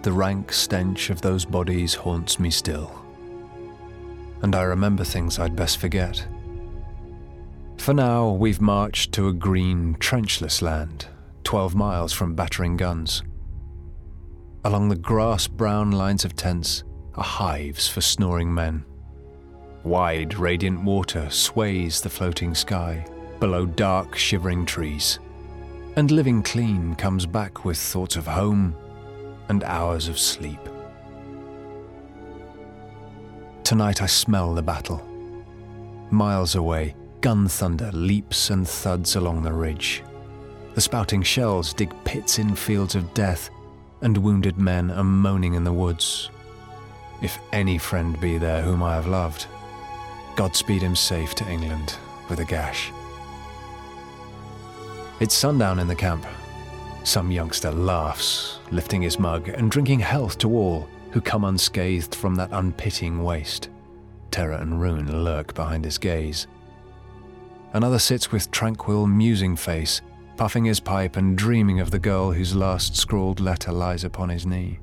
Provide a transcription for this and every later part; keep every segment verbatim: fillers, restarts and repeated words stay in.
The rank stench of those bodies haunts me still, and I remember things I'd best forget. For now, we've marched to a green, trenchless land, twelve miles from battering guns. Along the grass-brown lines of tents are hives for snoring men. Wide, radiant water sways the floating sky below dark, shivering trees, and living clean comes back with thoughts of home and hours of sleep. Tonight I smell the battle. Miles away, gun thunder leaps and thuds along the ridge. The spouting shells dig pits in fields of death, and wounded men are moaning in the woods. If any friend be there whom I have loved, God speed him safe to England with a gash. It's sundown in the camp. Some youngster laughs, lifting his mug and drinking health to all who come unscathed from that unpitying waste. Terror and ruin lurk behind his gaze. Another sits with tranquil, musing face, puffing his pipe and dreaming of the girl whose last scrawled letter lies upon his knee.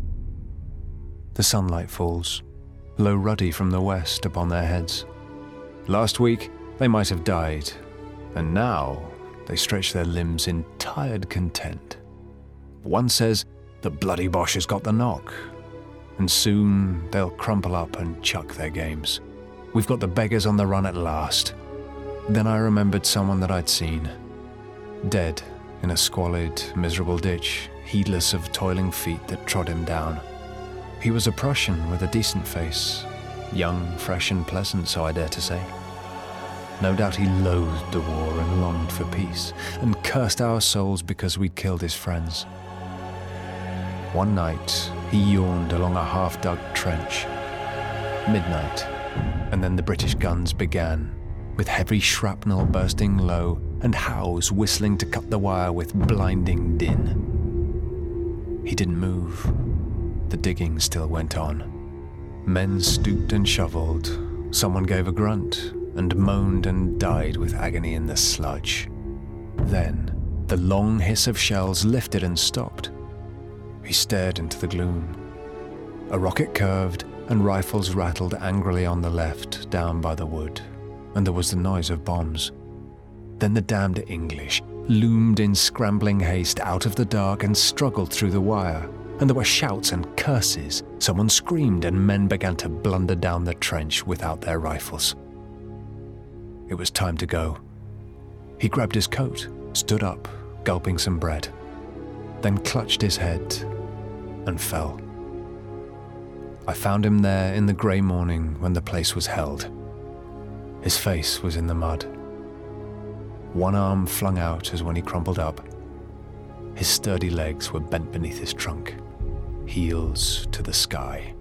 The sunlight falls, low ruddy from the west, upon their heads. Last week they might have died, and now they stretch their limbs in tired content. One says, the bloody Boche has got the knock, and soon they'll crumple up and chuck their games. We've got the beggars on the run at last. Then I remembered someone that I'd seen, dead in a squalid, miserable ditch, heedless of toiling feet that trod him down. He was a Prussian with a decent face, young, fresh and pleasant, so I dare to say. No doubt he loathed the war and longed for peace, and cursed our souls because we'd killed his friends. One night, he yawned along a half-dug trench. Midnight, and then the British guns began, with heavy shrapnel bursting low and Howes whistling to cut the wire with blinding din. He didn't move. The digging still went on. Men stooped and shoveled. Someone gave a grunt and moaned and died with agony in the sludge. Then, the long hiss of shells lifted and stopped. He stared into the gloom. A rocket curved and rifles rattled angrily on the left, down by the wood, and there was the noise of bombs. Then the damned English loomed in scrambling haste out of the dark and struggled through the wire, and there were shouts and curses. Someone screamed and men began to blunder down the trench without their rifles. It was time to go. He grabbed his coat, stood up, gulping some bread, then clutched his head and fell. I found him there in the grey morning when the place was held. His face was in the mud. One arm flung out as when he crumpled up. His sturdy legs were bent beneath his trunk, heels to the sky.